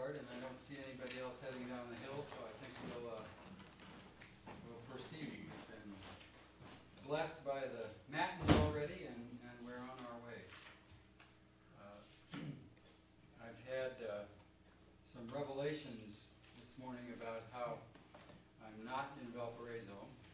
start, and I don't see anybody else heading down the hill, so I think we'll proceed. We've been blessed by the matins already, and we're on our way. I've had some revelations this morning about how I'm not in Valparaiso.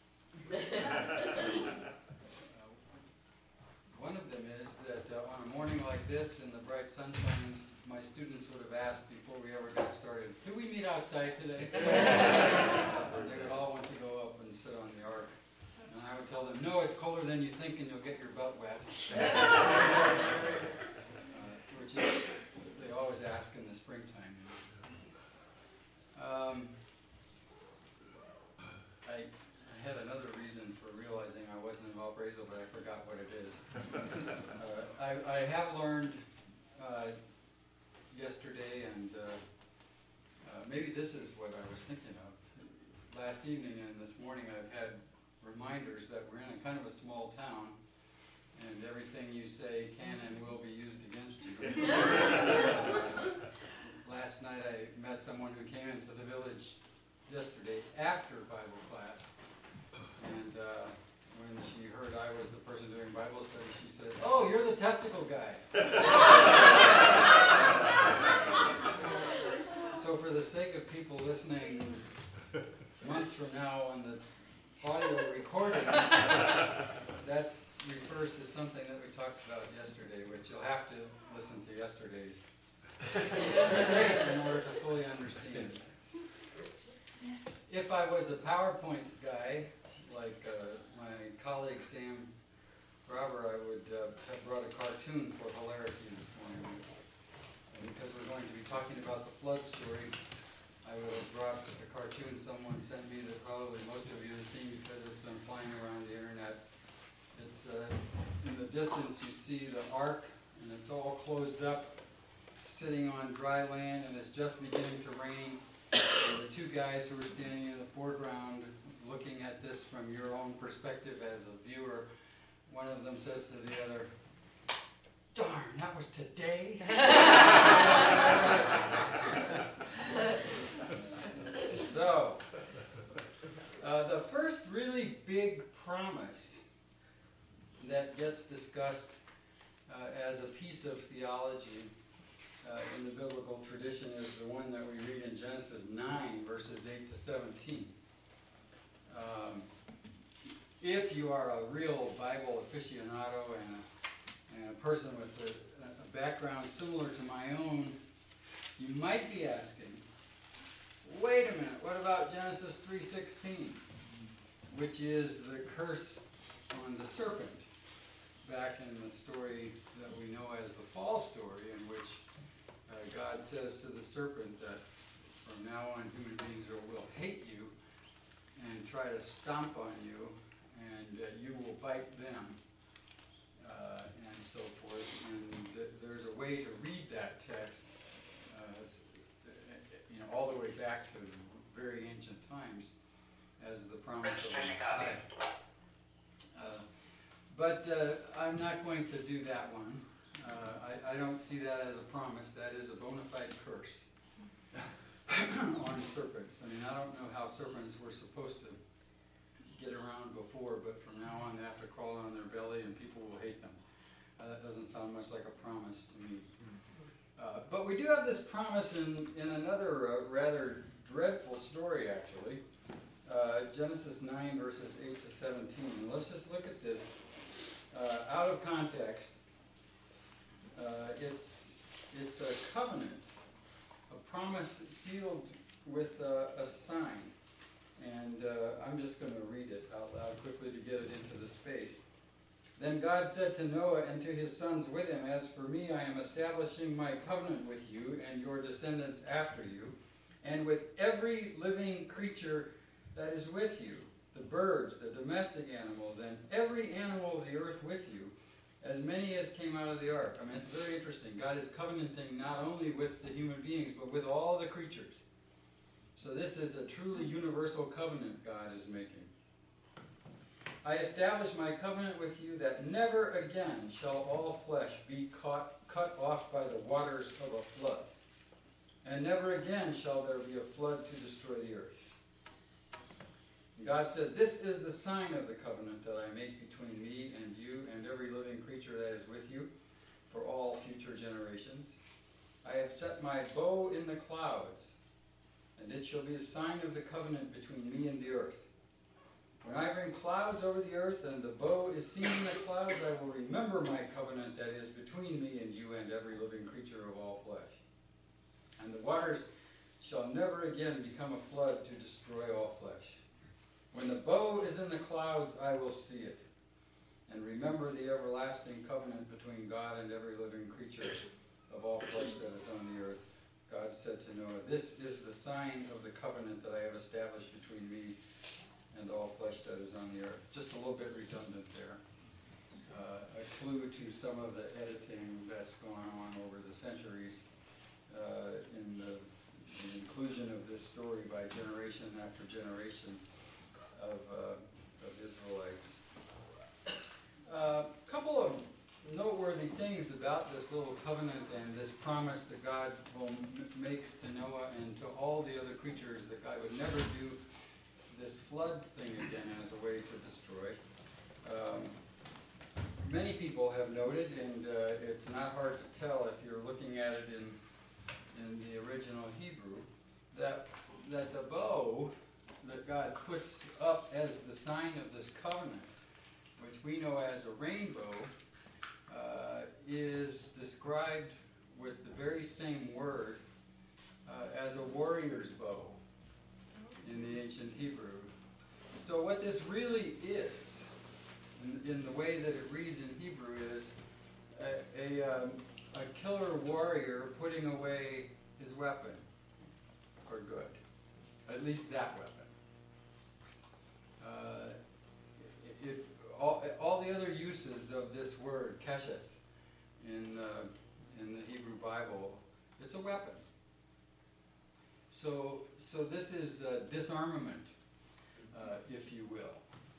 One of them is that on a morning like this in the bright sunshine, my students would have asked before we ever got started, "Do we meet outside today?" They would all want to go up and sit on the ark. And I would tell them, "No, it's colder than you think and you'll get your butt wet." Which is, they always ask in the springtime. I had another reason for realizing I wasn't in Valparaiso, but I forgot what it is. I have learned yesterday, and maybe this is what I was thinking of. Last evening and this morning I've had reminders that we're in a kind of a small town, and everything you say can and will be used against you. Last night I met someone who came into the village yesterday after Bible class, and when she heard I was the person doing Bible study, she said, "Oh, you're the testicle guy." So for the sake of people listening months from now on the audio recording, that refers to something that we talked about yesterday, which you'll have to listen to yesterday's in order to fully understand. If I was a PowerPoint guy, like my colleague Sam Robber, I would have brought a cartoon for hilarity this morning. And because we're going to be talking about the flood story, I would have brought a cartoon someone sent me that probably most of you have seen because it's been flying around the internet. It's in the distance you see the ark, and it's all closed up, sitting on dry land, and it's just beginning to rain. And the two guys who are standing in the foreground looking at this from your own perspective as a viewer, one of them says to the other, "Darn, that was today." So, the first really big promise that gets discussed as a piece of theology in the biblical tradition is the one that we read in Genesis 9, verses 8 to 17. If you are a real Bible aficionado and a person with a background similar to my own, you might be asking, wait a minute, what about Genesis 3:16, which is the curse on the serpent, back in the story that we know as the fall story, in which God says to the serpent that from now on human beings will hate you and try to stomp on you, and you will bite them, and so forth. And there's a way to read that text, all the way back to very ancient times, as the promise of the Messiah. But I'm not going to do that one. I don't see that as a promise. That is a bona fide curse on serpents. I mean, I don't know how serpents were supposed to get around before, but from now on they have to crawl on their belly and people will hate them. That doesn't sound much like a promise to me. But we do have this promise in another rather dreadful story, actually. Genesis 9, verses 8 to 17. And let's just look at this out of context. It's a covenant, a promise sealed with a sign. And I'm just going to read it out loud quickly to get it into the space. Then God said to Noah and to his sons with him, "As for me, I am establishing my covenant with you and your descendants after you, and with every living creature that is with you, the birds, the domestic animals, and every animal of the earth with you, as many as came out of the ark." I mean, it's very interesting. God is covenanting not only with the human beings, but with all the creatures. So this is a truly universal covenant God is making. "I establish my covenant with you that never again shall all flesh be cut off by the waters of a flood. and never again shall there be a flood to destroy the earth. And God said, "This is the sign of the covenant that I make between me and you and every living creature that is with you for all future generations. I have set my bow in the clouds, and it shall be a sign of the covenant between me and the earth. When I bring clouds over the earth and the bow is seen in the clouds, I will remember my covenant that is between me and you and every living creature of all flesh. And the waters shall never again become a flood to destroy all flesh. When the bow is in the clouds, I will see it, and remember the everlasting covenant between God and every living creature of all flesh that is on the earth." God said to Noah, "This is the sign of the covenant that I have established between me and all flesh that is on the earth." Just a little bit redundant there. A clue to some of the editing that's gone on over the centuries in the inclusion of this story by generation after generation of Israelites. A couple of noteworthy things about this little covenant and this promise that God makes to Noah and to all the other creatures that God would never do this flood thing again as a way to destroy. Many people have noted, and it's not hard to tell if you're looking at it in the original Hebrew, that the bow that God puts up as the sign of this covenant, which we know as a rainbow, is described with the very same word as a warrior's bow in the ancient Hebrew. So what this really is, in the way that it reads in Hebrew, is a killer warrior putting away his weapon for good. At least that weapon. If all the other uses of this word, kesheth, in the Hebrew Bible, it's a weapon. So this is disarmament, if you will.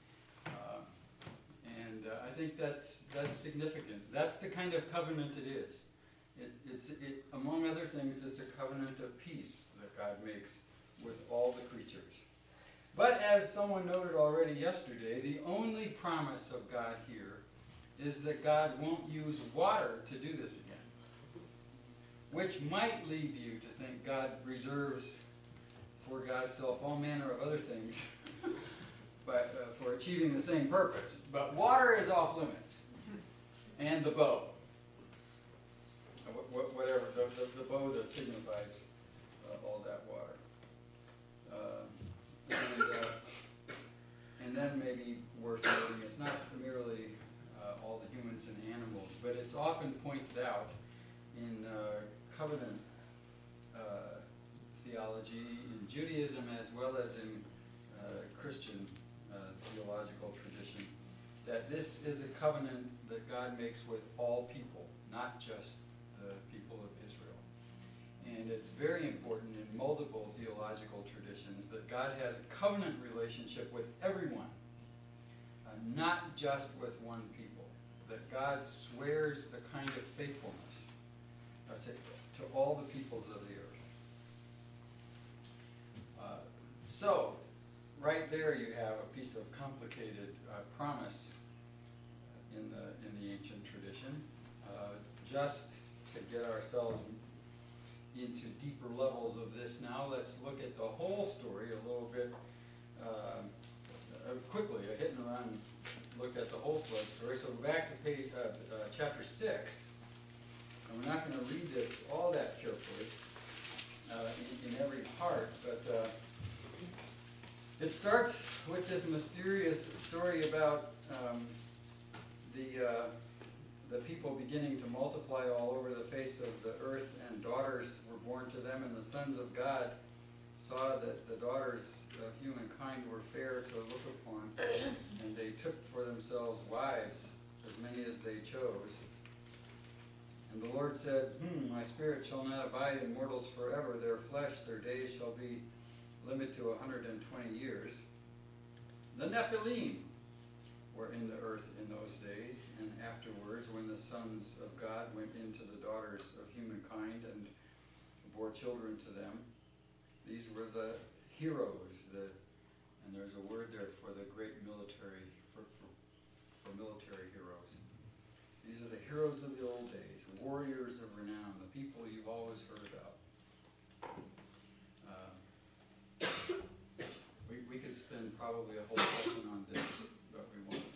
And I think that's significant. That's the kind of covenant it is. Among other things, it's a covenant of peace that God makes with all the creatures. But as someone noted already yesterday, the only promise of God here is that God won't use water to do this again, which might lead you to think God reserves for God's self all manner of other things but for achieving the same purpose. But water is off limits, and the bow, whatever, the bow that signifies all that water. And then maybe worth noting, it's not merely all the humans and animals, but it's often pointed out in covenant theology in Judaism as well as in Christian theological tradition, that this is a covenant that God makes with all people, not just the people of Israel. And it's very important in multiple theological traditions that God has a covenant relationship with everyone, not just with one people. That God swears the kind of faithfulness to all the peoples of the earth. So, right there you have a piece of complicated promise in the ancient tradition. Just to get ourselves into deeper levels of this now, let's look at the whole story a little bit quickly. A hit and run look at the whole flood story. So go back to page chapter 6, and we're not going to read this all that carefully in every part, but it starts with this mysterious story about the people beginning to multiply all over the face of the earth, and daughters were born to them, and the sons of God saw that the daughters of humankind were fair to look upon, and they took for themselves wives, as many as they chose. And the Lord said, My spirit shall not abide in mortals forever. Their flesh, their days shall be limited to 120 years. The Nephilim were in the earth in those days, and afterwards, when the sons of God went into the daughters of humankind and bore children to them. These were the heroes, and there's a word there for the great military, for military heroes. These are the heroes of the old days, warriors of renown, the people you've always heard about. We could spend probably a whole session on this, but we won't.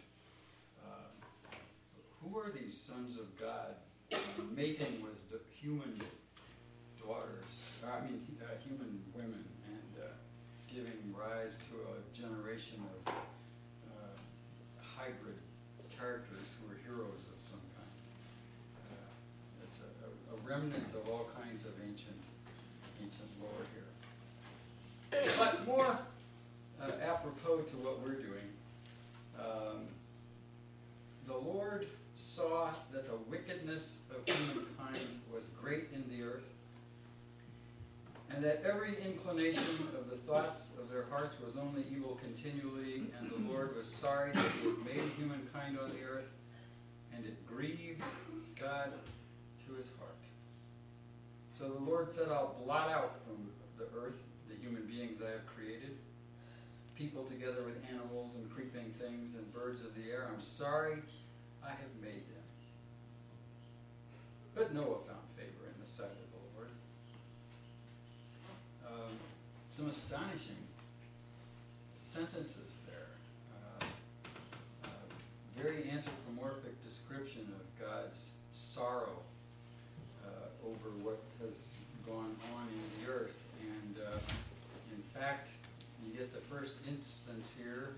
Who are these sons of God mating with the human daughters, human women, and giving rise to a generation of hybrid characters who are heroes of some kind? It's a remnant of all kinds of ancient lore here. But more apropos to what we're doing, the Lord saw that the wickedness of humankind was great in the earth, and that every inclination of the thoughts of their hearts was only evil continually, and the Lord was sorry that he had made humankind on the earth, and it grieved God to his heart. So the Lord said, I'll blot out from the earth the human beings I have created, people together with animals and creeping things and birds of the air. I'm sorry I have made them. But Noah found favor in the sight of the Lord. Some astonishing sentences there. Very anthropomorphic description of God's sorrow over what has gone on in the earth. And in fact, you get the first instance here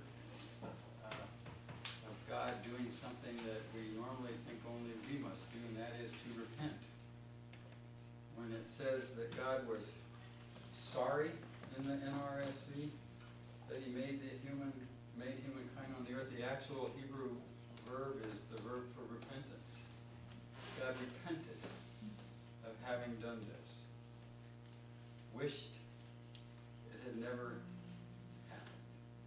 of God doing something that we normally think only we must do, and that is to repent. When it says that God was sorry in the NRSV, that he made humankind on the earth, the actual Hebrew verb is the verb for repentance. God repented of having done this. Wished it had never happened.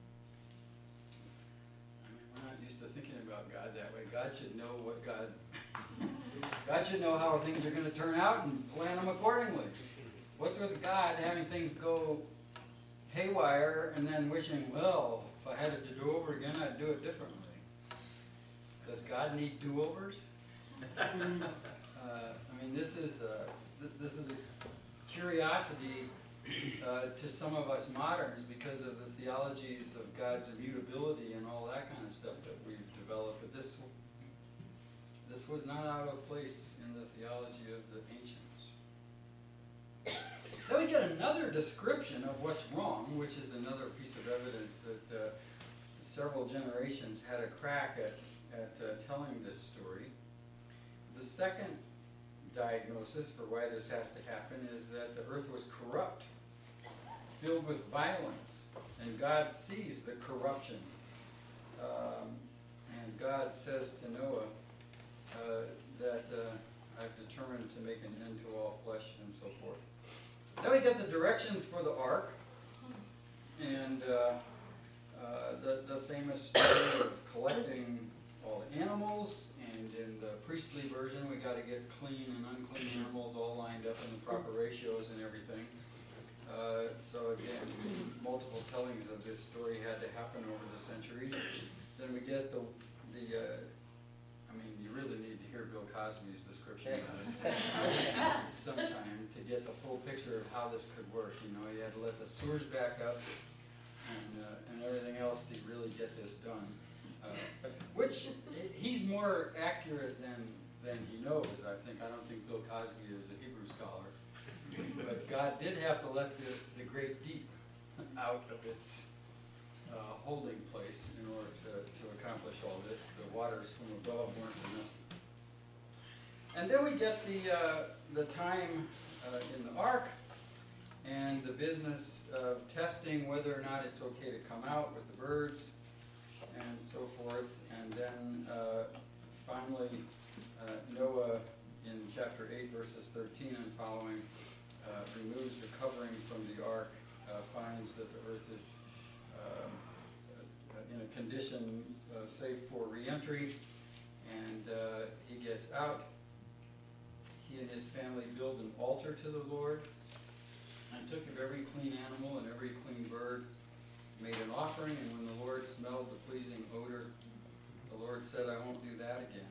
I mean, we're not used to thinking about God that way. God should know God should know how things are going to turn out and plan them accordingly. What's with God having things go haywire and then wishing, well, if I had it to do over again, I'd do it differently? Does God need do-overs? This is a curiosity to some of us moderns because of the theologies of God's immutability and all that kind of stuff that we've developed. But this was not out of place in the theology of the ancients. Then we get another description of what's wrong, which is another piece of evidence that several generations had a crack at telling this story. The second diagnosis for why this has to happen is that the earth was corrupt, filled with violence, and God sees the corruption. And God says to Noah that I've determined to make an end to all flesh and so forth. Then we get the directions for the ark, and the famous story of collecting all the animals, and in the priestly version we got to get clean and unclean animals all lined up in the proper ratios and everything. So again, multiple tellings of this story had to happen over the centuries. Then we get you really need to hear Bill Cosby's description of this sometime to get the full picture of how this could work. You had to let the sewers back up and everything else to really get this done. Which he's more accurate than he knows, I think. I don't think Bill Cosby is a Hebrew scholar. But God did have to let the great deep out of its holding place in order to accomplish all this. The waters from above weren't enough. And then we get the time in the ark and the business of testing whether or not it's okay to come out with the birds and so forth. And then finally, Noah in chapter 8, verses 13 and following, removes the covering from the ark, finds that the earth is in a condition safe for re-entry, and he gets out. He and his family build an altar to the Lord, every clean animal and every clean bird, made an offering, and when the Lord smelled the pleasing odor, the Lord said, I won't do that again.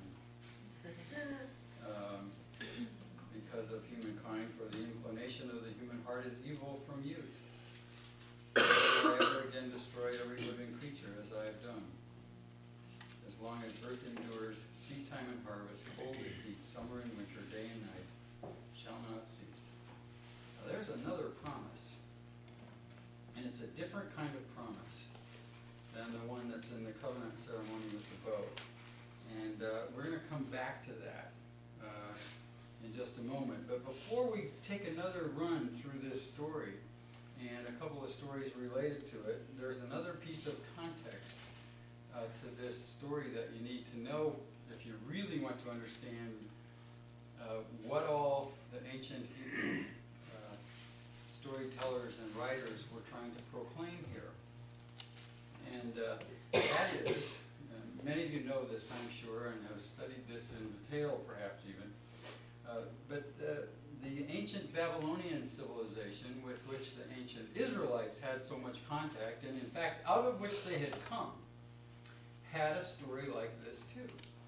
Because of humankind, for the inclination of the human heart is evil from youth. Nor will I ever again destroy every living creature as I have done. As long as earth endures, seed time and harvest, cold and heat, summer and winter, day and night, shall not cease. Now, there's another promise. And it's a different kind of promise than the one that's in the covenant ceremony with the bow. And we're going to come back to that in just a moment. But before we take another run through this story and a couple of stories related to it, there's another piece of context to this story that you need to know if you really want to understand what all the ancient Hebrew storytellers and writers were trying to proclaim here. And that is, many of you know this, I'm sure, and have studied this in detail, perhaps even. But the ancient Babylonian civilization with which the ancient Israelites had so much contact, and in fact, out of which they had come, had a story like this too.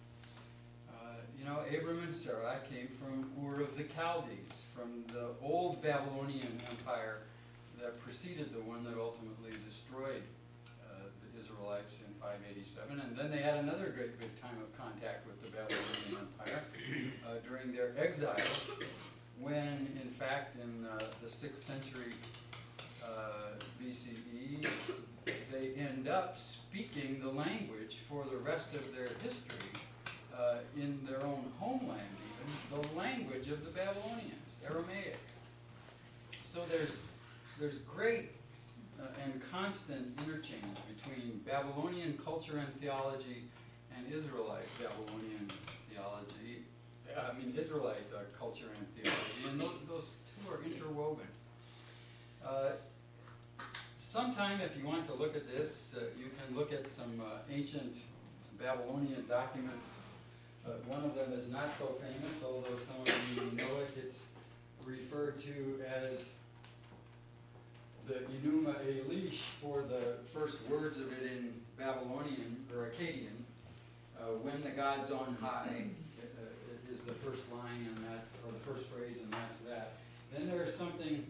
Abram and Sarai came from Ur of the Chaldees, from the old Babylonian empire that preceded the one that ultimately destroyed the Israelites in 587. And then they had another great big time of contact with the Babylonian empire during their exile, when, in fact, in the 6th century BCE, they end up speaking the language for the rest of their history in their own homeland, even, the language of the Babylonians, Aramaic. So there's great and constant interchange between Babylonian culture and theology and Israelite Babylonian theology. Israelite culture and theology, and those two are interwoven. Sometime, if you want to look at this, you can look at some ancient Babylonian documents. One of them is not so famous, although some of you know it. It's referred to as the Enuma Elish, for the first words of it in Babylonian, or Akkadian, when the God's on high, is the first line, and that's, or the first phrase, and that's that. Then there's something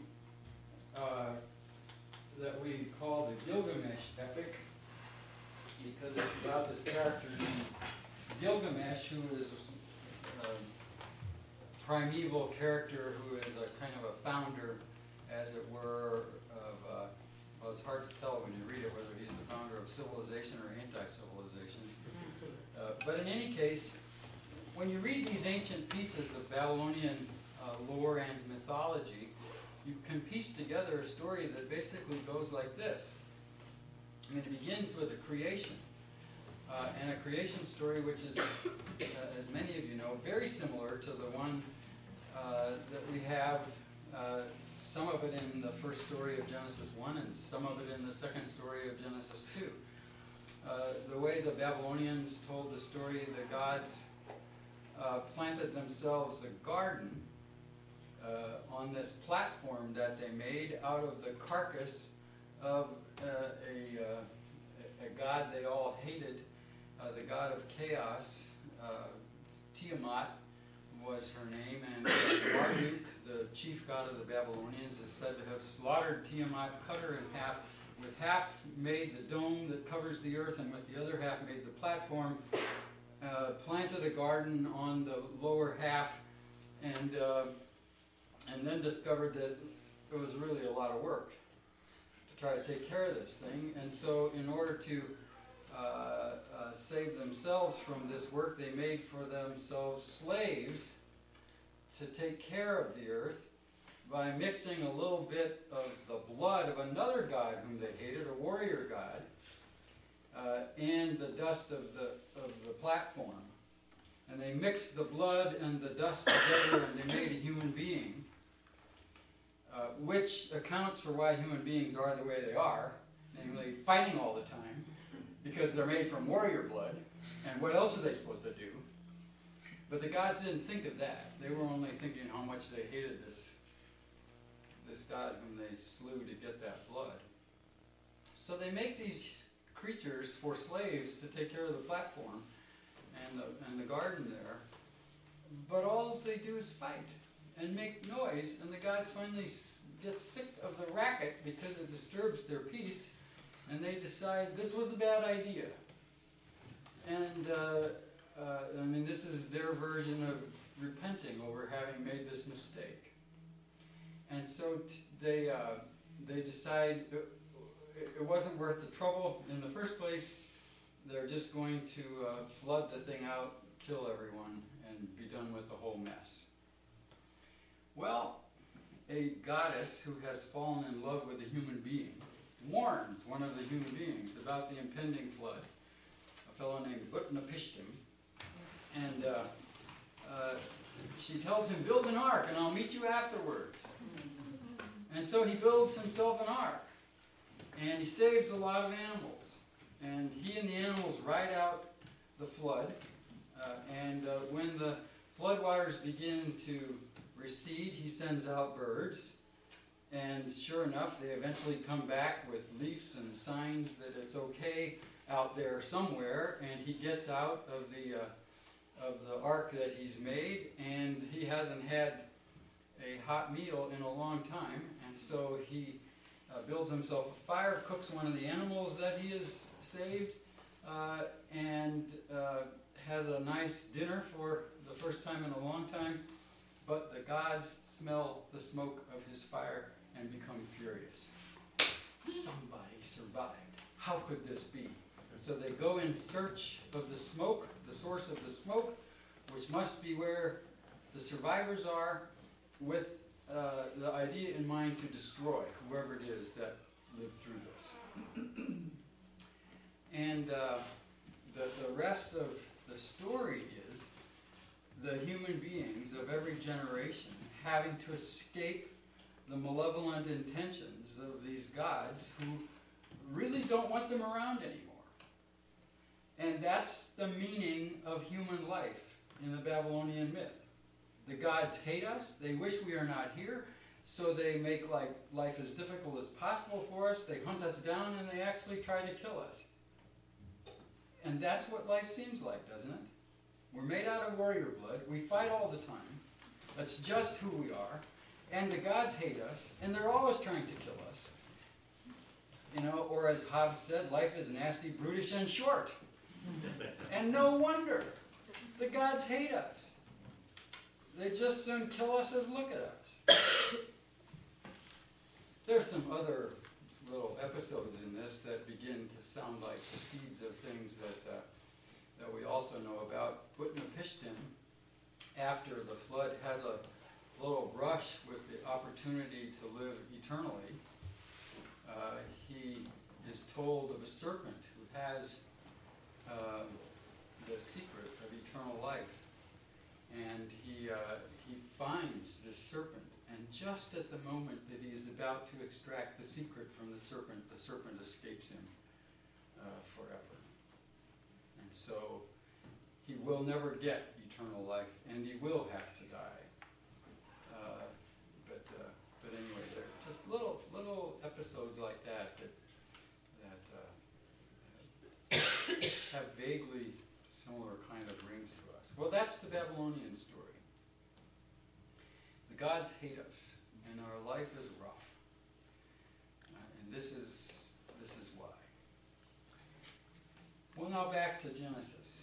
that we call the Gilgamesh epic, because it's about this character named Gilgamesh, who is a primeval character who is a kind of a founder, as it were, of, well, it's hard to tell when you read it whether he's the founder of civilization or anti-civilization. But in any case, when you read these ancient pieces of Babylonian lore and mythology, you can piece together a story that basically goes like this. It begins with the creation. And a creation story which is, as many of you know, very similar to the one that we have, some of it in the first story of Genesis 1 and some of it in the second story of Genesis 2. The way the Babylonians told the story, the gods planted themselves a garden on this platform that they made out of the carcass of a god they all hated, the god of chaos. Tiamat was her name, and Marduk, the chief god of the Babylonians, is said to have slaughtered Tiamat, cut her in half, with half made the dome that covers the earth, and with the other half made the platform, planted a garden on the lower half, and then discovered that it was really a lot of work to try to take care of this thing. And so in order to save themselves from this work, they made for themselves slaves to take care of the earth by mixing a little bit of the blood of another god whom they hated, a warrior god, and the dust of the platform. And they mixed the blood and the dust together, and they made a human being, which accounts for why human beings are the way they are, namely fighting all the time, because they're made from warrior blood, and what else are they supposed to do? But the gods didn't think of that. They were only thinking how much they hated this god whom they slew to get that blood. So they make these creatures for slaves to take care of the platform and the garden there. But all they do is fight and make noise, and the gods finally get sick of the racket because it disturbs their peace, and they decide this was a bad idea. And this is their version of repenting over having made this mistake. And so they decide it wasn't worth the trouble in the first place. They're just going to flood the thing out, kill everyone, and be done with the whole mess. Well, a goddess who has fallen in love with a human being warns one of the human beings about the impending flood, a fellow named Utnapishtim, and she tells him, build an ark and I'll meet you afterwards. And so he builds himself an ark, and he saves a lot of animals, and he and the animals ride out the flood, and when the floodwaters begin to recede, he sends out birds, and sure enough, they eventually come back with leaves and signs that it's okay out there somewhere, and he gets out of the ark that he's made, and he hasn't had a hot meal in a long time, and so he builds himself a fire, cooks one of the animals that he has saved, and has a nice dinner for the first time in a long time, but the gods smell the smoke of his fire and become furious. Somebody survived. How could this be? So they go in search of the smoke, the source of the smoke, which must be where the survivors are, with the idea in mind to destroy whoever it is that lived through this. And the rest of the story is the human beings of every generation having to escape the malevolent intentions of these gods who really don't want them around anymore. And that's the meaning of human life in the Babylonian myth. The gods hate us, they wish we are not here, so they make life as difficult as possible for us, they hunt us down, and they actually try to kill us. And that's what life seems like, doesn't it? We're made out of warrior blood, we fight all the time, that's just who we are, and the gods hate us, and they're always trying to kill us. Or as Hobbes said, life is nasty, brutish, and short. And no wonder. The gods hate us. They just soon kill us as look at us. There's some other little episodes in this that begin to sound like the seeds of things that we also know about. Utnapishtim, after the flood, has a little brush with the opportunity to live eternally. He is told of a serpent who has the secret of eternal life. And he finds this serpent, and just at the moment that he is about to extract the secret from the serpent escapes him forever. And so he will never get eternal life, and he will have to die. But anyway, there are just little episodes like that have vaguely similar kind of rings to us. Well, that's the Babylonian story. The gods hate us, and our life is rough. And this is why. Well, now back to Genesis,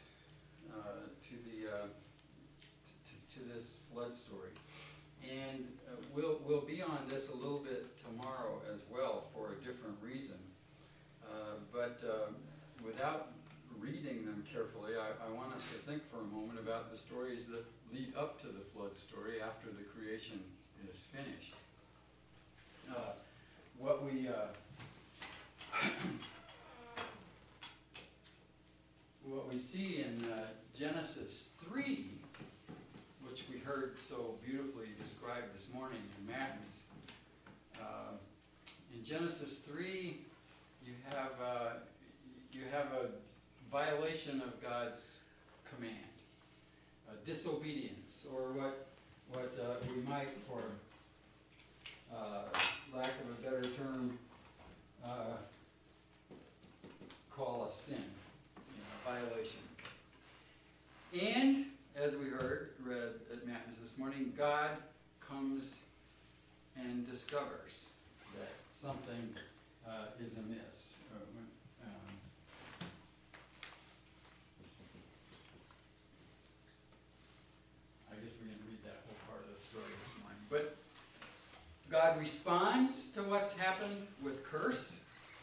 to this flood story. And we'll be on this a little bit tomorrow as well for a different reason. But without reading them carefully, I want us to think for a moment about the stories that lead up to the flood story after the creation is finished. What we see in Genesis 3, which we heard so beautifully described this morning in Matthew's. In Genesis 3, you have a violation of God's command, disobedience, or what we might, for lack of a better term, call a sin, violation. And, as we read at Matins this morning, God comes and discovers that something is amiss. I guess we didn't read that whole part of the story this morning. But God responds to what's happened with curse.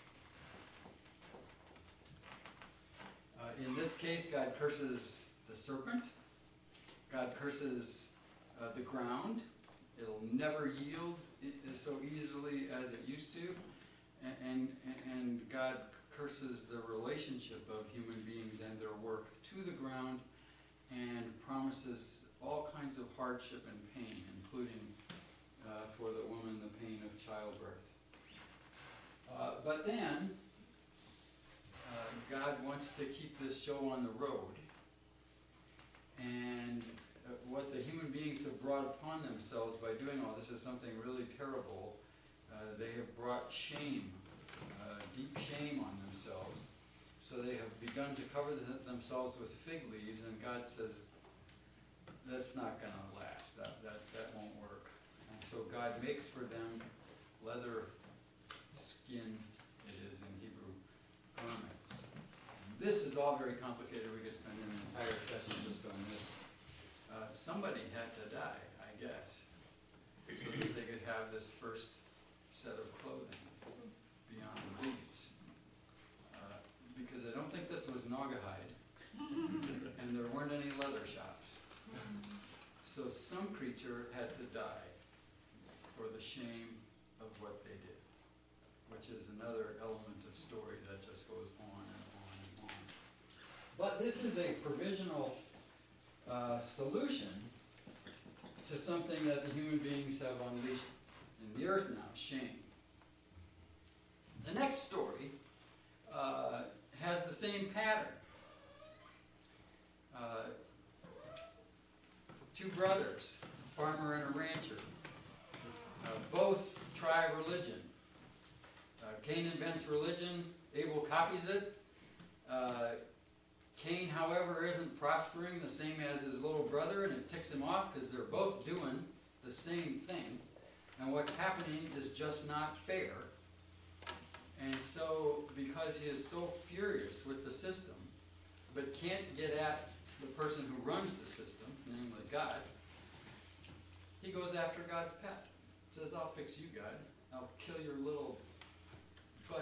In this case, God curses the serpent. God curses the ground. It'll never yield so easily as it used to. And God curses the relationship of human beings and their work to the ground, and promises all kinds of hardship and pain, including for the woman the pain of childbirth. But then, God wants to keep this show on the road. And what the human beings have brought upon themselves by doing all this is something really terrible. They have brought shame, deep shame on themselves. So they have begun to cover themselves with fig leaves, and God says, that's not going to last. That won't work. And so God makes for them leather skin, it is in Hebrew, garments. This is all very complicated. We could spend an entire session just on this. Somebody had to die, I guess, so that they could have this first set of clothing beyond the leaves. Because I don't think this was Naugahyde, and there weren't any leather shops. So some creature had to die for the shame of what they did, which is another element of story that just goes on and on and on. But this is a provisional solution to something that the human beings have unleashed in the earth now, shame. The next story has the same pattern. Two brothers, a farmer and a rancher, both try religion. Cain invents religion, Abel copies it. Cain, however, isn't prospering the same as his little brother, and it ticks him off because they're both doing the same thing. And what's happening is just not fair. And so, because he is so furious with the system, but can't get at the person who runs the system, namely God, he goes after God's pet. Says, I'll fix you, God. I'll kill your little buddy.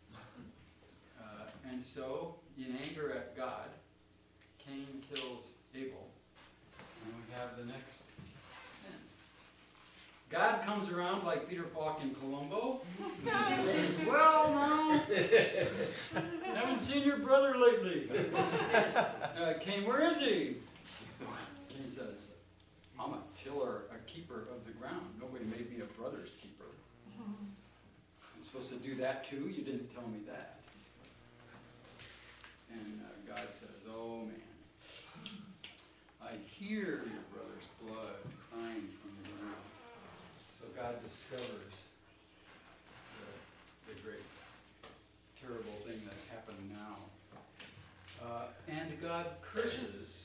And so, in anger at God, Cain kills Abel. And we have the next sin. God comes around like Peter Falk in Columbo. Says, well, now, haven't seen your brother lately. Cain, where is he? Cain says, I'm a tiller, a keeper of the ground. Nobody made me a brother's keeper. I'm supposed to do that too? You didn't tell me that. And God says, oh man, I hear your brother's blood crying from the ground. So God discovers the great, terrible thing that's happened now. And God curses,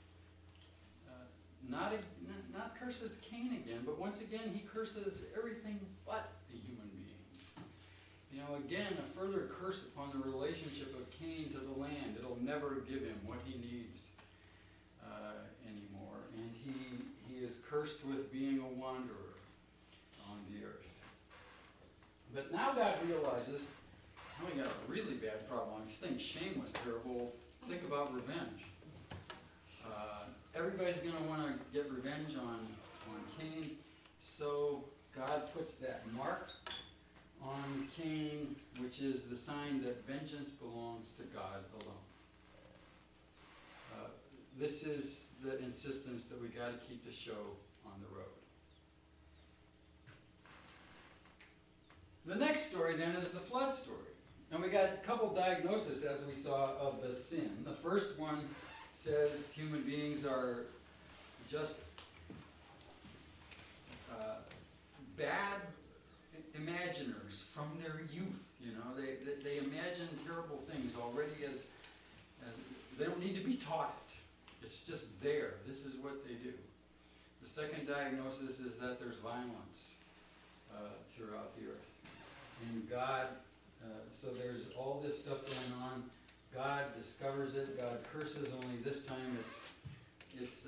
not curses Cain again, but once again he curses everything but the human beings. Again, a further curse upon the relationship of Cain to the land. It'll never give him what he needs anymore. And he is cursed with being a wanderer on the earth. But now God realizes, now we got a really bad problem. If you think shame was terrible, think about revenge. Everybody's going to want to get revenge on Cain. So God puts that mark on Cain, which is the sign that vengeance belongs to God alone. This is the insistence that we got to keep the show on the road. The next story then is the flood story. And we got a couple diagnoses, as we saw, of the sin. The first one says human beings are just bad imaginers from their youth. They imagine terrible things already as they don't need to be taught it. It's just there. This is what they do. The second diagnosis is that there's violence throughout the earth. And God, so there's all this stuff going on. God discovers it. God curses, only this time it's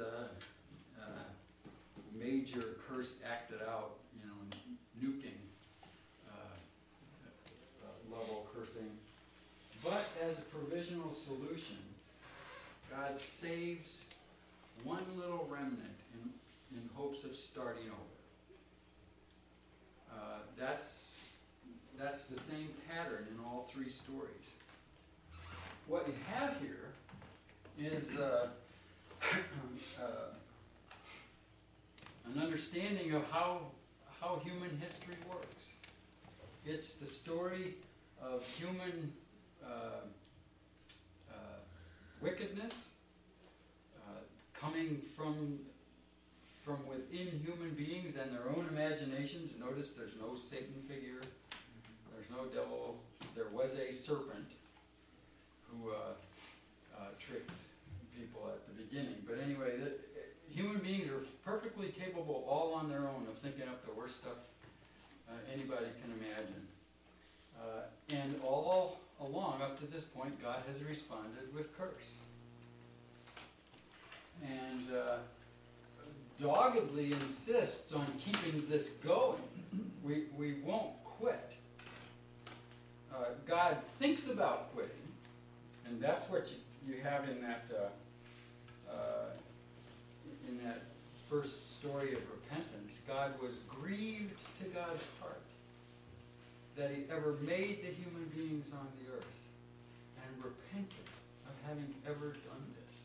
major curse acted out, nuking level cursing. But as a provisional solution, God saves one little remnant in hopes of starting over. That's the same pattern in all three stories. What you have here is an understanding of how human history works. It's the story of human wickedness coming from within human beings and their own imaginations. Notice there's no Satan figure, there's no devil. There was a serpent who tricked people at the beginning. But anyway, human beings are perfectly capable, all on their own, of thinking up the worst stuff anybody can imagine. And all along, up to this point, God has responded with curse. And doggedly insists on keeping this going. We won't quit. God thinks about quitting, and that's what you have in that first story of repentance. God was grieved to God's heart that he ever made the human beings on the earth, and repented of having ever done this.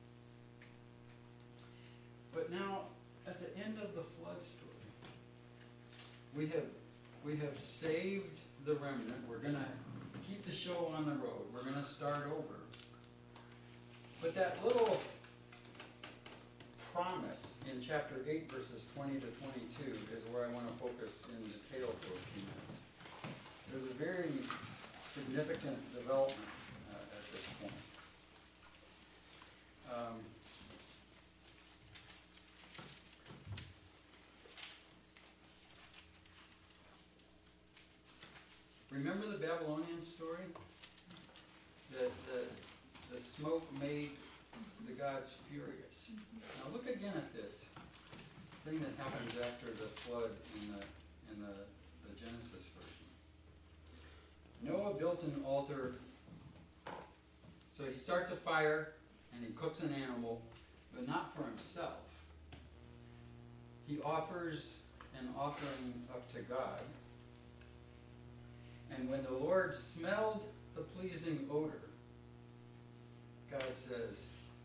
But now, at the end of the flood story, we have saved the remnant. We're going to keep the show on the road. We're going to start over. But that little promise in chapter 8, verses 20 to 22 is where I want to focus in detail for a few minutes. There's a very significant development at this point. Remember the Babylonian story? The smoke made the gods furious. Now look again at this thing that happens after the flood in the Genesis version. Noah built an altar. So he starts a fire and he cooks an animal, but not for himself. He offers an offering up to God. And when the Lord smelled the pleasing odor, God says,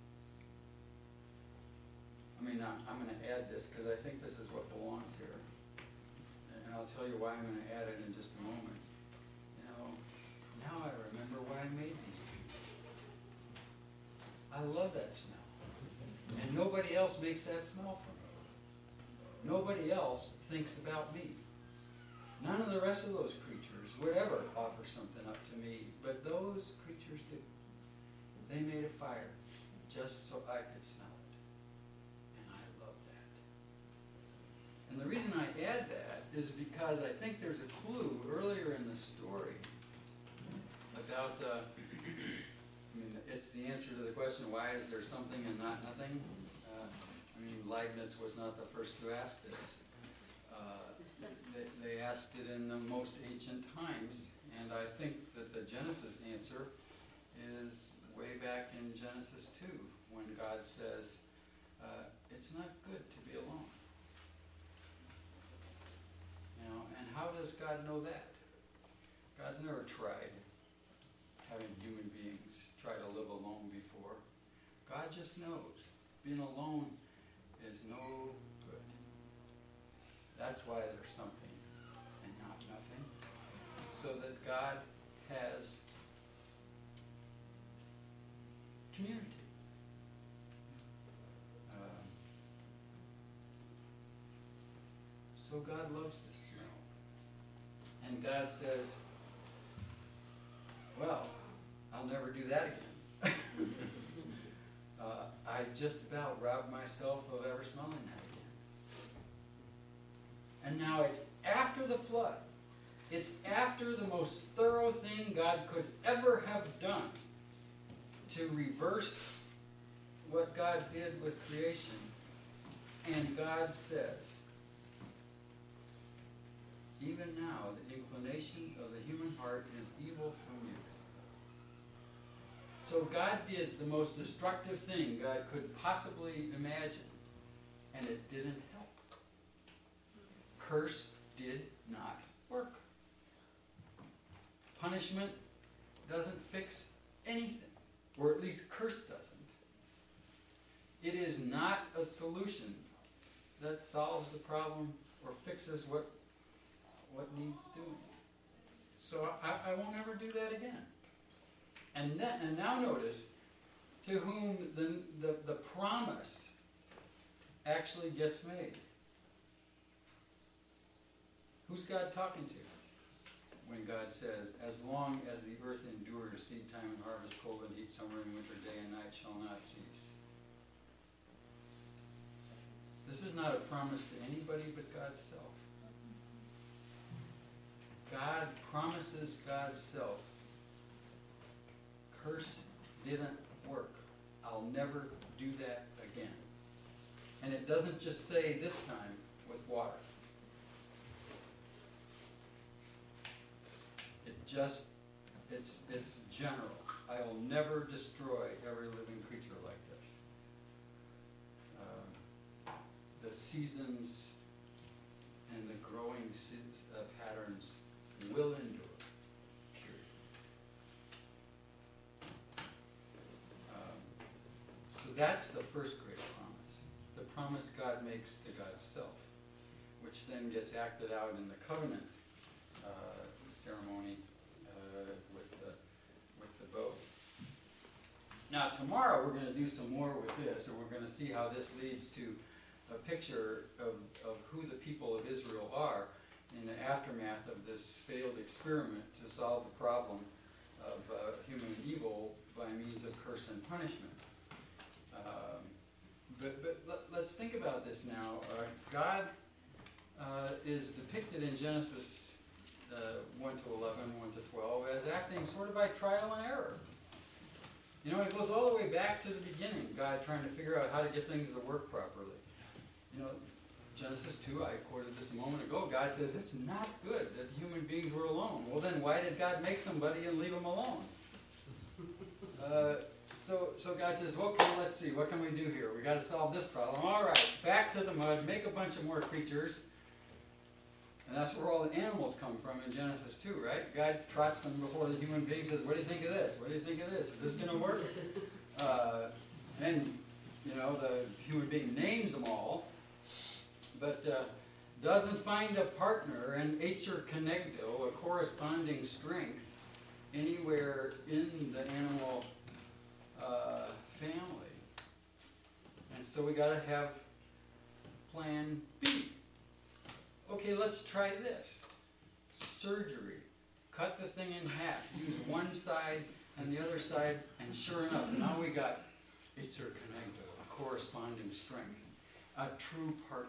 I'm going to add this because I think this is what belongs here. And I'll tell you why I'm going to add it in just a moment. Now I remember why I made these people. I love that smell. And nobody else makes that smell for me. Nobody else thinks about me. None of the rest of those creatures would ever offer something up to me, but those creatures do. They made a fire just so I could smell it. And I love that. And the reason I add that is because I think there's a clue earlier in the story about, it's the answer to the question, why is there something and not nothing? Leibniz was not the first to ask this. They asked it in the most ancient times, and I think that the Genesis answer is way back in Genesis 2, when God says, it's not good to be alone. And how does God know that? God's never tried having human beings try to live alone before. God just knows being alone is no good. That's why there's something and not nothing. So that God has community. So God loves this smell. And and God says, well, I'll never do that again. I just about robbed myself of ever smelling that again. And now it's after the flood. It's after the most thorough thing God could ever have done to reverse what God did with creation. And God says, even now the inclination of the human heart is evil from youth. So God did the most destructive thing God could possibly imagine, and it didn't help. Curse did not work. Punishment doesn't fix anything, or at least curse doesn't. It is not a solution that solves the problem or fixes what needs doing. So I won't ever do that again. And now notice to whom the promise actually gets made. Who's God talking to when God says, as long as the earth endures, seed time and harvest, cold and heat, summer and winter, day and night shall not cease? This is not a promise to anybody but God's self. God promises God's self. Curse didn't work. I'll never do that again. And it doesn't just say this time with water. It's general. I will never destroy every living creature like this. The seasons and the growing patterns will endure. Period. So that's the first great promise. The promise God makes to God's self, which then gets acted out in the covenant ceremony with the bow. Now tomorrow we're going to do some more with this, and we're going to see how this leads to a picture of who the people of Israel are in the aftermath of this failed experiment to solve the problem of human evil by means of curse and punishment. But let's think about this now. God is depicted in Genesis 1 to 11, 1 to 12 as acting sort of by trial and error. You know, it goes all the way back to the beginning, God trying to figure out how to get things to work properly. You know, Genesis 2, I quoted this a moment ago, God says it's not good that human beings were alone. Well then, why did God make somebody and leave them alone? So God says, okay, let's see, what can we do here? We got to solve this problem. All right, back to the mud, make a bunch of more creatures. And that's where all the animals come from in Genesis 2, right? God trots them before the human being, says, what do you think of this? What do you think of this? Is this going to work? And, you know, the human being names them all, but doesn't find a partner, an Eitzer Kenegdo, a corresponding strength, anywhere in the animal family. And so we got to have plan B. Okay, let's try this. Surgery. Cut the thing in half. Use one side and the other side, and sure enough, now we got Eitzer Kenegdo, a corresponding strength, a true partner.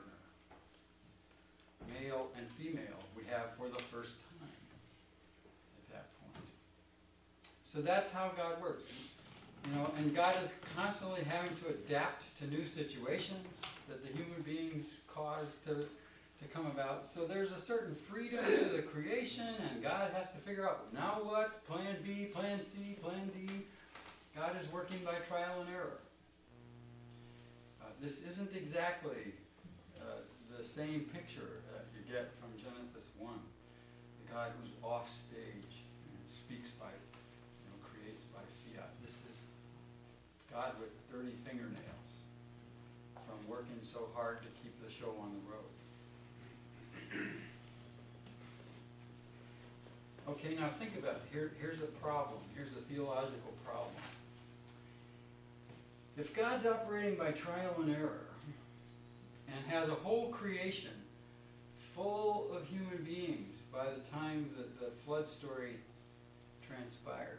Male and female we have for the first time at that point. So that's how God works. You know, and God is constantly having to adapt to new situations that the human beings cause to come about. So there's a certain freedom to the creation, and God has to figure out, now what? Plan B, plan C, plan D. God is working by trial and error. This isn't exactly the same picture that you get from Genesis 1. The God who's off stage and speaks by, creates by fiat. This is God with dirty fingernails from working so hard to keep the show on the road. Okay, now think about it. Here's a problem. Here's a theological problem. If God's operating by trial and error and has a whole creation full of human beings by the time that the flood story transpires.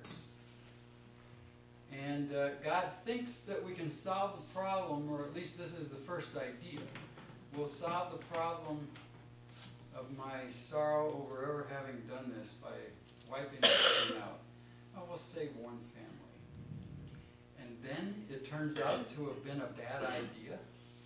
And God thinks that we can solve the problem, or at least this is the first idea. We'll solve the problem of my sorrow over ever having done this by wiping everything out. Oh, we'll save one family. And then it turns out to have been a bad idea.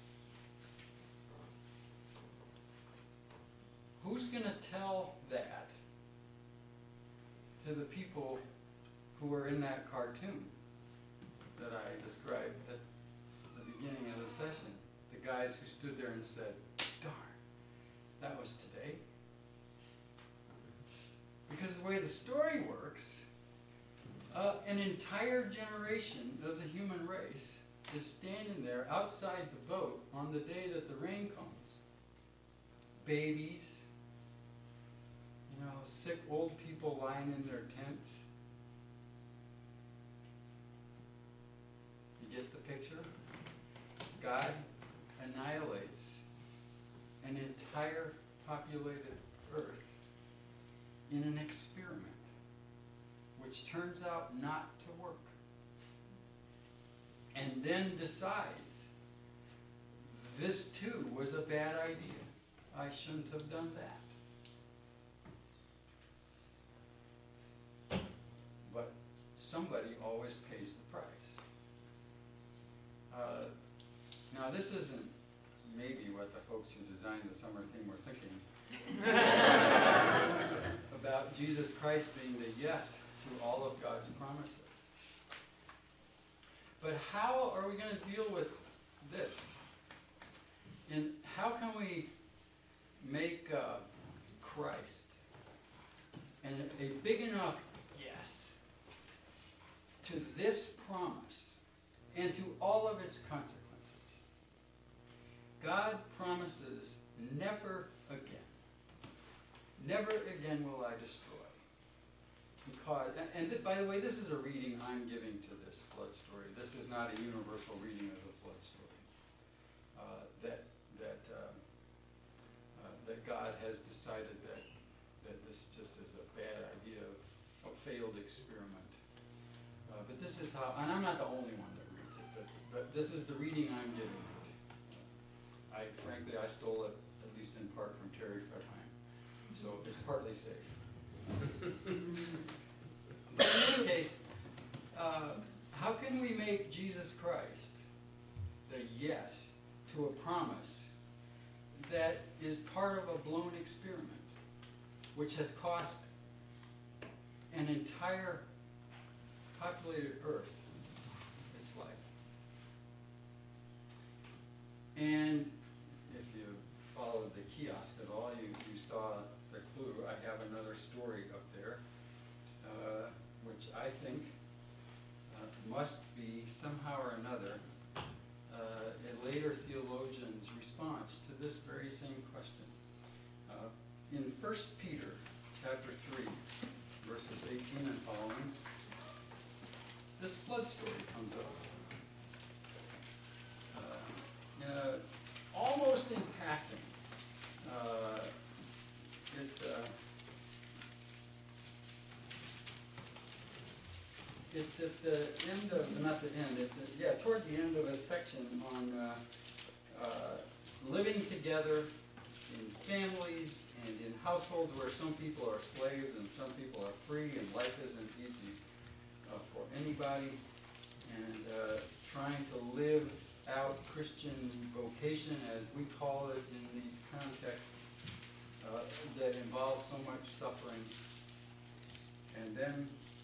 Who's going to tell that to the people who are in that cartoon that I described at the beginning of the session? The guys who stood there and said, darn, that was today. Because the way the story works, an entire generation of the human race is standing there outside the boat on the day that the rain comes. Babies, sick old people lying in their tents. You get the picture? God annihilates an entire populated earth in an experiment, which turns out not to work. And then decides, this too was a bad idea. I shouldn't have done that. But somebody always pays the price. Now this isn't maybe what the folks who designed the summer theme were thinking about Jesus Christ being the yes to all of God's promises. But how are we going to deal with this? And how can we make Christ and a big enough yes to this promise and to all of its consequences? God promises, never again. Never again will I destroy. Because, and by the way, this is a reading I'm giving to this flood story. This is not a universal reading of the flood story. That God has decided that this just is a bad idea, a failed experiment. But this is how, and I'm not the only one that reads it, but this is the reading I'm giving it. Frankly, I stole it, at least in part, from Terry Fretheim. So it's partly safe. But in any case, how can we make Jesus Christ the yes to a promise that is part of a blown experiment, which has cost an entire populated earth its life? And if you followed the kiosk at all, you saw the clue. I have another story up there, which I think must be somehow or another a later theologian's response to this very same question. In 1 Peter chapter 3, verses 18 and following, this flood story comes up. Almost in passing, it's at the end of, not the end, toward the end of a section on living together in families and in households where some people are slaves and some people are free, and life isn't easy for anybody, and trying to live out Christian vocation, as we call it in these contexts, that involves so much suffering. And then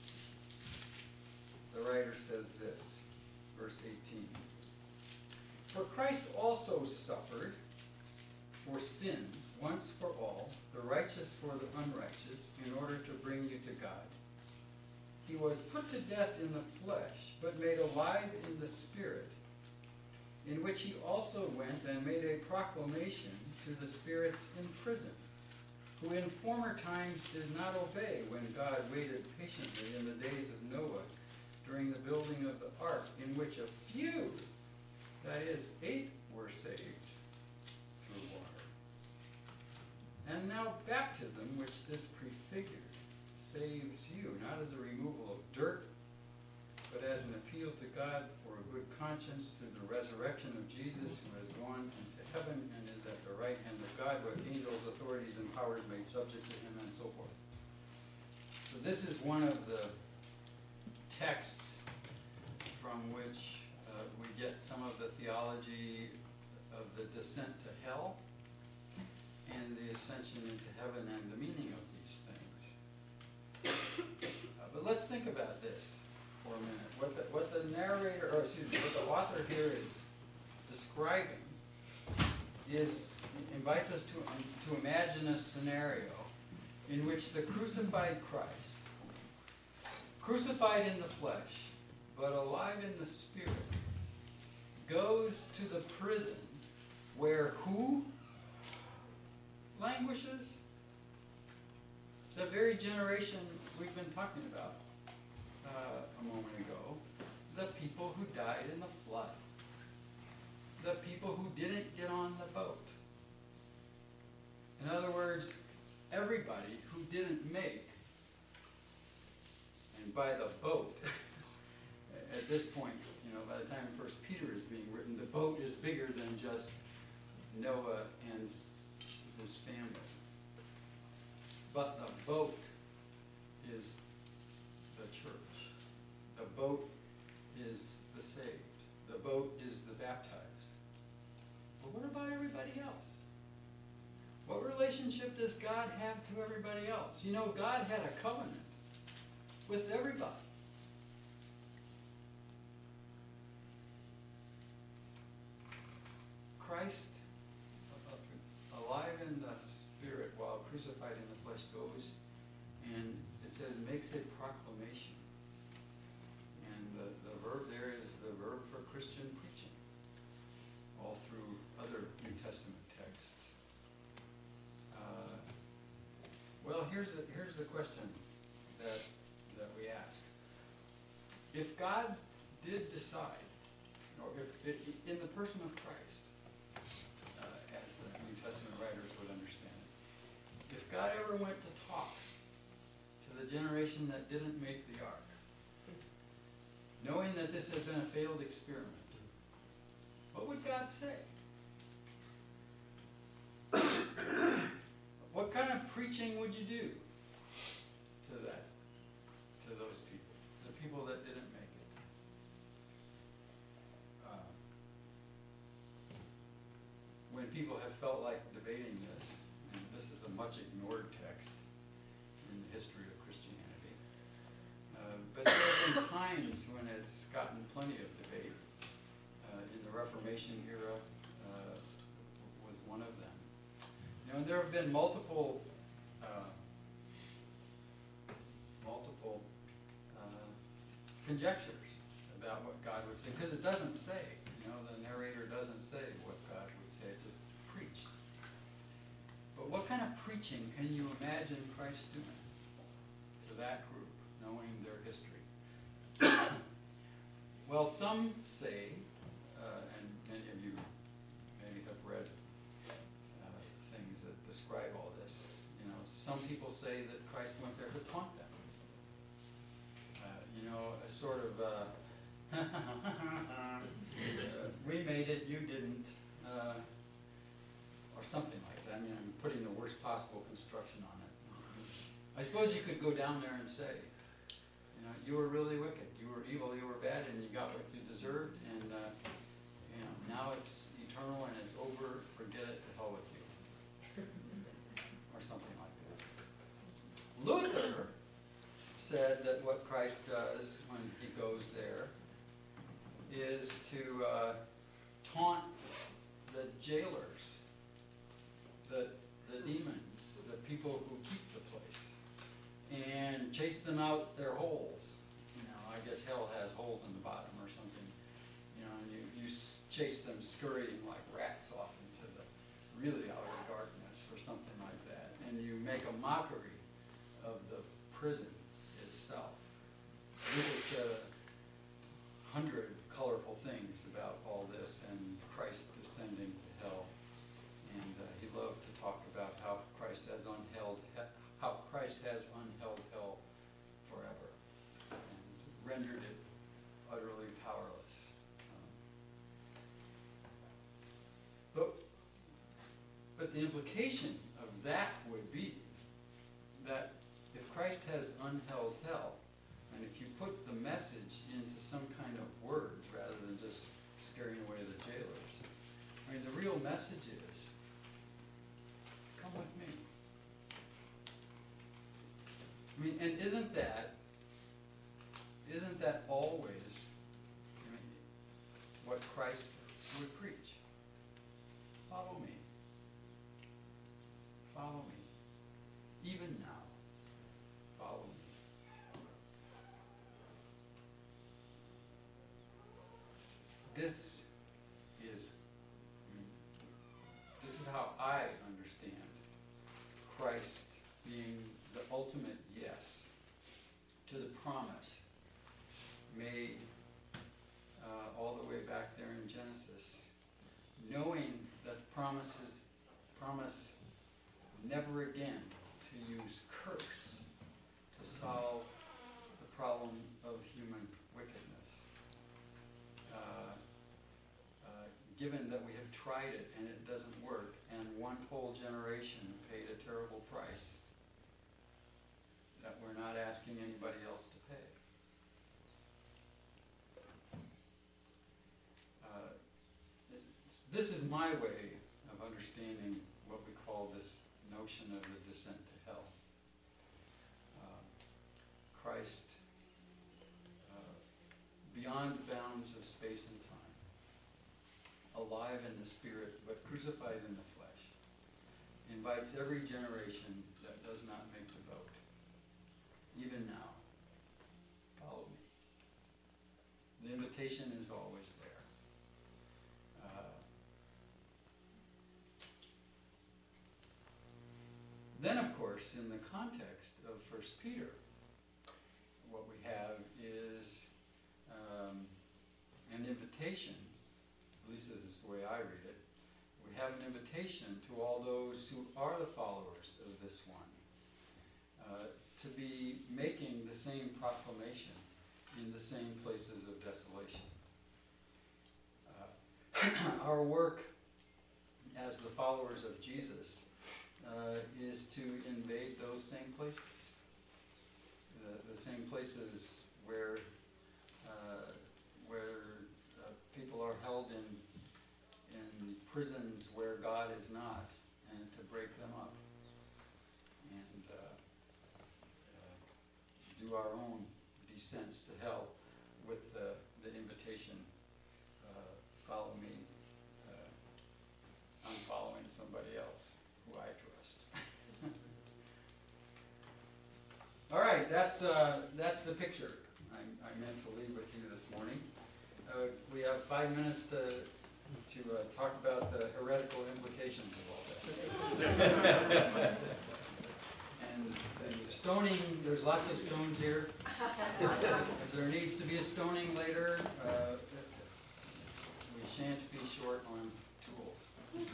the writer says this, verse 18. For Christ also suffered for sins once for all, the righteous for the unrighteous, in order to bring you to God. He was put to death in the flesh, but made alive in the spirit, in which he also went and made a proclamation to the spirits in prison, who in former times did not obey when God waited patiently in the days of Noah during the building of the ark, in which a few, that is, 8, were saved through water. And now baptism, which this prefigured, saves you, not as a removal of dirt, but as an appeal to God for a good conscience through the resurrection of Jesus, who has gone into heaven and is at the right hand of God, with angels, authorities, and powers made subject to him, and so forth. So this is one of the texts from which we get some of the theology of the descent to hell and the ascension into heaven and the meaning of these things. But let's think about this for a minute. What the narrator, or excuse me, what the author here is describing invites us to imagine a scenario in which the crucified Christ, crucified in the flesh, but alive in the spirit, goes to the prison where who languishes? The very generation we've been talking about a moment ago, the people who died in the flood, the people who didn't get on the boat. In other words, everybody who didn't make, and by the boat, at this point, by the time First Peter is being written, the boat is bigger than just Noah and his family. But the boat is the church. The boat is the saved. The boat is the baptized. But what about everybody else? What relationship does God have to everybody else? God had a covenant with everybody. Christ, alive in the spirit while crucified in the flesh, goes and it says makes a proclamation. And the verb there is the verb for Christian preaching, all through other New Testament texts. Well, here's the question that we ask. If God did decide, or if in the person of Christ, as the New Testament writers would understand it, if God ever went to talk to the generation that didn't make the ark, knowing that this had been a failed experiment, what would God say? What kind of preaching would you do to those people, the people that didn't make it? When people have felt like debating this, and this is a much ignored text in the history of Christianity, but there have been times when it's gotten plenty of debate. In the Reformation era was one of them. And there have been multiple conjectures about what God would say, because it doesn't say. The narrator doesn't say what God would say. It just preached. But what kind of preaching can you imagine Christ doing to that group, knowing their history? Well, some say, and many of you maybe have read things that describe all this. Some people say that Christ went there to taunt them. A sort of, we made it, you didn't, or something like that. I'm putting the worst possible construction on it. I suppose you could go down there and say, you were really wicked, you were evil, you were bad, and you got what you deserved, and now it's eternal and it's over, forget it, to hell with you. Or something like that. Luther said that what Christ does when he goes there is to taunt the jailers, the demons, the people who keep the place, and chase them out their holes. I guess hell has holes in the bottom or something. And you chase them scurrying like rats off into the really outer darkness or something like that. And you make a mockery of the prison itself. Luther said 100 colorful things about all this and Christ descending to hell. And he loved to talk about how Christ rendered it utterly powerless. But the implication of that would be that if Christ has unheld hell, and if you put the message into some kind of words rather than just scaring away the jailers, I mean, the real message is, come with me. I mean, and isn't that always, I mean, what Christ would preach? Follow me. Follow me. Even now, follow me. This is how I understand Christ being the ultimate yes to the promise made all the way back there in Genesis, knowing that the promise never again to use curse to solve the problem of human wickedness. Given that we have tried it and it doesn't work, and one whole generation paid a terrible price that we're not asking anybody else to pay. This is my way of understanding what we call this notion of the descent to hell. Christ, beyond the bounds of space and time, alive in the spirit but crucified in the flesh, invites every generation that does not make the vote, even now, follow me. The invitation is always there. Then, of course, in the context of 1 Peter, what we have is an invitation, at least this is the way I read it. We have an invitation to all those who are the followers of this one to be making the same proclamation in the same places of desolation. Our work as the followers of Jesus is to invade those same places. The same places where people are held in prisons where God is not, and to break them up and do our own descents to hell with the invitation, follow me. I'm following somebody else who I trust. All right, that's the picture I meant to leave with you this morning. We have 5 minutes to talk about the heretical implications of all that. And stoning, there's lots of stones here. If there needs to be a stoning later, we shan't be short on tools.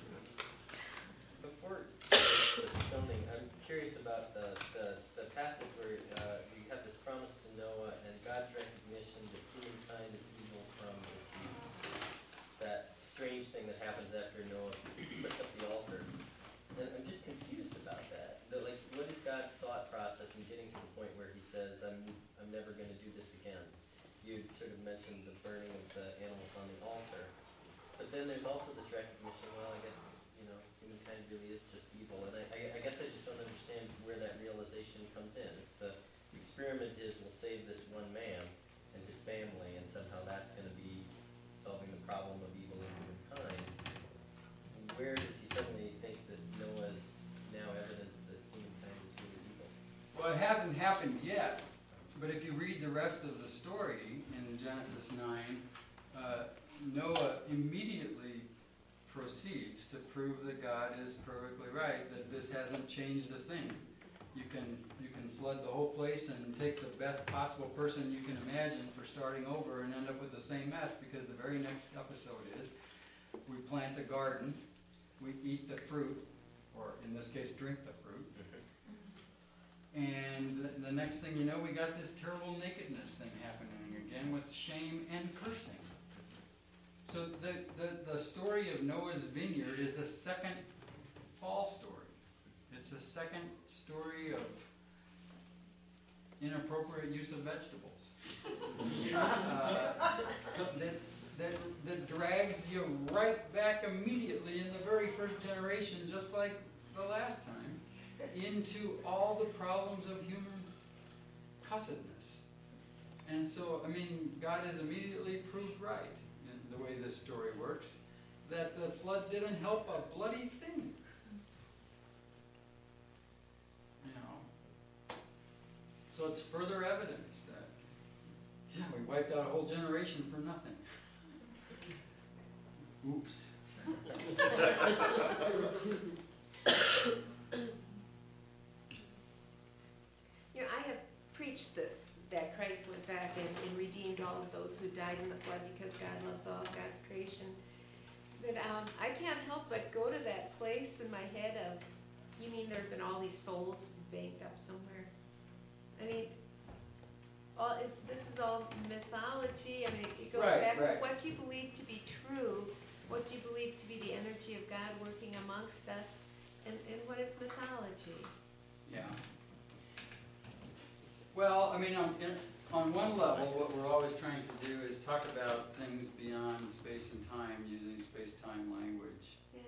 Before the stoning, I'm curious about the passage where you have this promise to Noah and God's recognition that humankind is evil from its youth. That strange thing that happens after Noah puts up the altar. And I'm just confused about that. What is God's thought process in getting to the point where he says, I'm never going to do this again? You sort of mentioned the burning of the animals on the altar. But then there's also this recognition, well, I guess, humankind really is just evil. And I guess I just don't understand where that realization comes in. If the experiment is we'll save this one man and his family, and somehow that's going to be solving the problem of evil in humankind, where does he suddenly think that Noah's now evidence that humankind is really evil? Well, it hasn't happened yet, but if you read the rest of the story in Genesis 9, Noah immediately proceeds to prove that God is perfectly right, that this hasn't changed a thing. You can flood the whole place and take the best possible person you can imagine for starting over and end up with the same mess, because the very next episode is we plant a garden, we eat the fruit, or in this case drink the fruit, and the next thing you know, we got this terrible nakedness thing happening again with shame and cursing. So the story of Noah's vineyard is a second fall story. It's a second story of inappropriate use of vegetables. That drags you right back immediately in the very first generation, just like the last time, into all the problems of human cussedness. And so, I mean, God has immediately proved right, in the way this story works, that the flood didn't help a bloody thing. You know. So it's further evidence that, yeah, we wiped out a whole generation for nothing. Oops. You know, I have preached this, that Christ went back and redeemed all of those who died in the flood because God loves all of God's creation. But I can't help but go to that place in my head of, you mean there have been all these souls banked up somewhere? I mean, this is all mythology. I mean, it goes Right, back to right. what you believe to be true, what you believe to be the energy of God working amongst us, and what is mythology. Yeah. Well, I mean, on one level, what we're always trying to do is talk about things beyond space and time using space-time language. Yeah.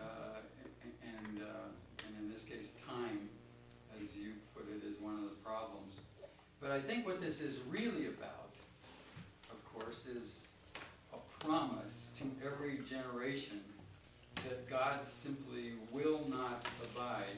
And in this case, time, as you put it, is one of the problems. But I think what this is really about, of course, is a promise to every generation that God simply will not abide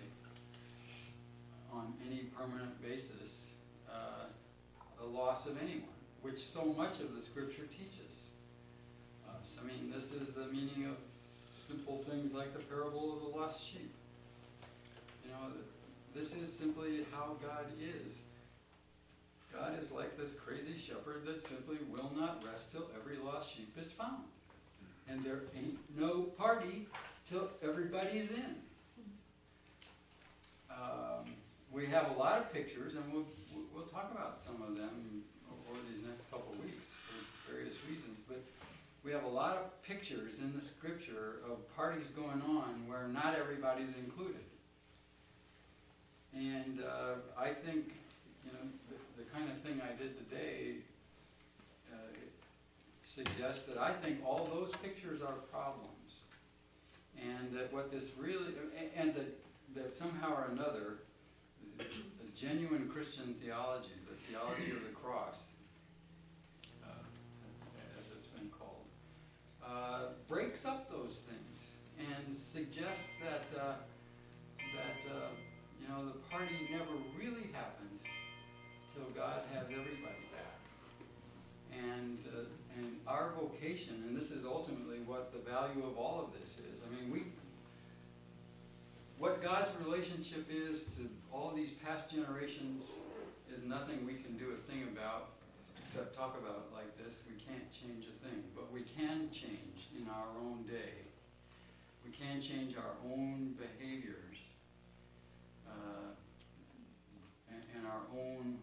on any permanent basis the loss of anyone, which so much of the Scripture teaches us. I mean, this is the meaning of simple things like the parable of the lost sheep. You know, this is simply how God is. God is like this crazy shepherd that simply will not rest till every lost sheep is found. And there ain't no party till everybody's in. We have a lot of pictures, and we'll talk about some of them over these next couple of weeks for various reasons. But we have a lot of pictures in the Scripture of parties going on where not everybody's included. And I think, you know, the kind of thing I did today suggests that I think all those pictures are problems, and that what this really, and that somehow or another, the genuine Christian theology, the theology of the cross, as it's been called, breaks up those things and suggests that you know, the party never really happens till God has everybody back. And our vocation, and this is ultimately what the value of all of this is. I mean, what God's relationship is to all these past generations is nothing we can do a thing about, except talk about it like this. We can't change a thing, but we can change in our own day. We can change our own behaviors and our own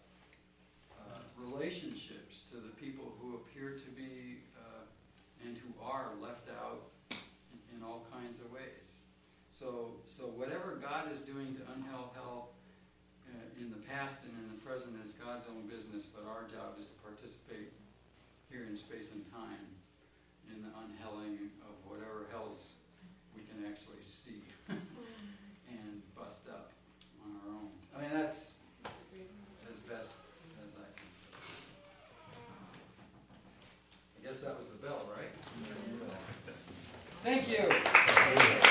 relationships to the people who appear to be and who are left out in all kinds of ways. So whatever God is doing to unhell hell in the past and in the present is God's own business, but our job is to participate here in space and time in the unhelling of whatever hells we can actually see and bust up on our own. I mean, that's as best as I can. I guess that was the bell, right? Thank you.